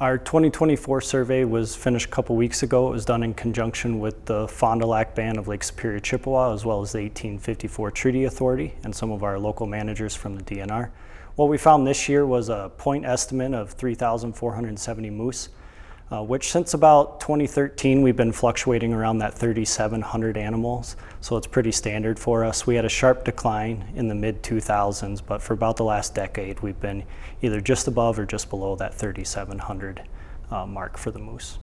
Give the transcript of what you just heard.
Our 2024 survey was finished a couple weeks ago. It was done in conjunction with the Fond du Lac Band of Lake Superior, Chippewa, as well as the 1854 Treaty Authority and some of our local managers from the DNR. What we found this year was a point estimate of 3,470 moose, which since about 2013 we've been fluctuating around that 3,700 animals, so it's pretty standard for us. We had a sharp decline in the mid-2000s, but for about the last decade we've been either just above or just below that 3,700 mark for the moose.